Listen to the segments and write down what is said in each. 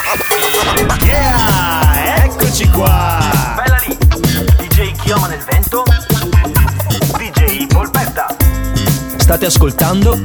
Yeah, eccoci qua. Bella lì, DJ Chioma nel vento, DJ Polpetta. State ascoltando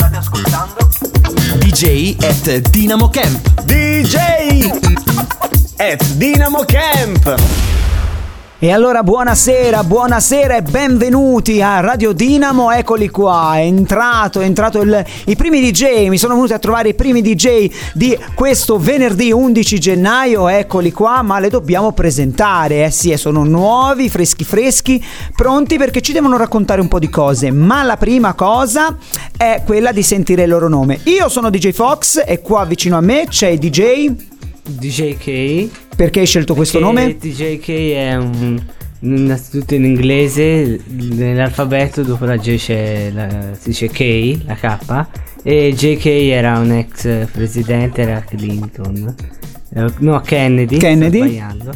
DJ at Dynamo Camp. DJ at Dynamo Camp. E allora buonasera e benvenuti a Radio Dynamo. Eccoli qua, è entrato i primi DJ, mi sono venuti a trovare i primi DJ di questo venerdì 11 gennaio, eccoli qua, ma le dobbiamo presentare, sì, sono nuovi, freschi, pronti perché ci devono raccontare un po' di cose, ma la prima cosa è quella di sentire il loro nome. Io sono DJ Fox e qua vicino a me c'è DJ K. Perché hai scelto questo nome? DJ K è innanzitutto in inglese, nell'alfabeto dopo la J si dice K, la K, e JK era un ex presidente, era Clinton, no, Kennedy. Sto sbagliando,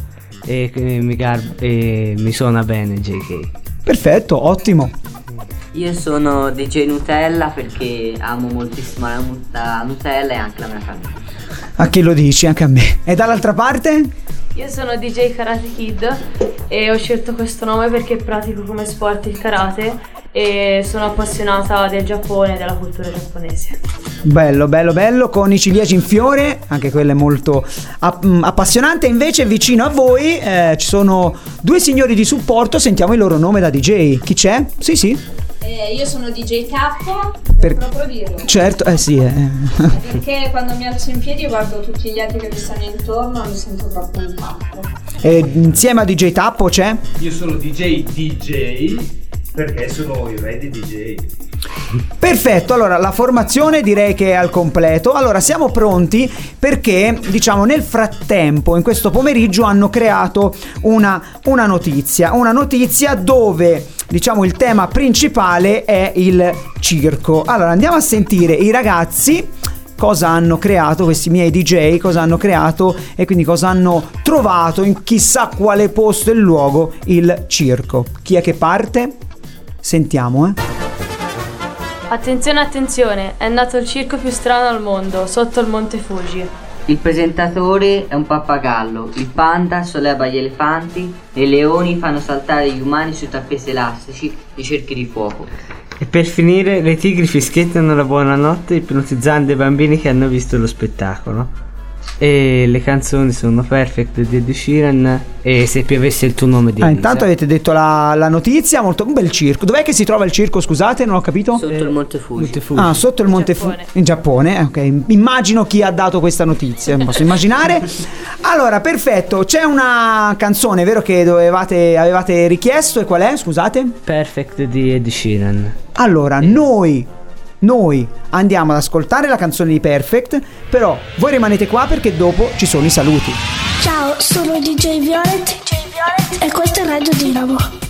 e mi suona bene JK. Perfetto, ottimo. Io sono DJ Nutella perché amo moltissimo la Nutella e anche la mia famiglia. A chi lo dici? Anche a me. E dall'altra parte? Io sono DJ Karate Kid e ho scelto questo nome perché pratico come sport il karate e sono appassionata del Giappone e della cultura giapponese. Bello, con i ciliegi in fiore, anche quello è molto appassionante. Invece vicino a voi ci sono due signori di supporto, sentiamo il loro nome da DJ. Chi c'è? Sì. Io sono DJ Tappo, per proprio dirlo. Certo, sì. Perché quando mi alzo in piedi guardo tutti gli altri che mi stanno intorno e mi sento troppo un tappo. E insieme a DJ Tappo c'è? Io sono DJ perché sono il re di DJ. Perfetto, allora la formazione direi che è al completo. Allora siamo pronti perché diciamo nel frattempo in questo pomeriggio hanno creato una notizia dove diciamo il tema principale è il circo. Allora andiamo a sentire i ragazzi cosa hanno creato, questi miei DJ cosa hanno creato e quindi cosa hanno trovato in chissà quale posto e luogo il circo. Chi è che parte? Sentiamo. Attenzione, è nato il circo più strano al mondo, sotto il Monte Fuji. Il presentatore è un pappagallo, il panda solleva gli elefanti e i leoni fanno saltare gli umani sui tappeti elastici di cerchi di fuoco. E per finire le tigri fischiettano la buonanotte ipnotizzando i bambini che hanno visto lo spettacolo. E le canzoni sono Perfect di Ed Sheeran e Se piovesse il tuo nome di Elisa. Intanto avete detto la notizia, un bel circo. Dov'è che si trova il circo, scusate, non ho capito? Sotto il Monte Fuji. Ah, sotto il Monte Fuji in Giappone, ok. Immagino chi ha dato questa notizia, posso immaginare. Allora, perfetto, c'è una canzone, vero, che avevate richiesto, e qual è, scusate? Perfect di Ed Sheeran. Allora, noi andiamo ad ascoltare la canzone di Perfect, però voi rimanete qua perché dopo ci sono i saluti. Ciao, sono DJ Violet e questo è Radio Dynamo.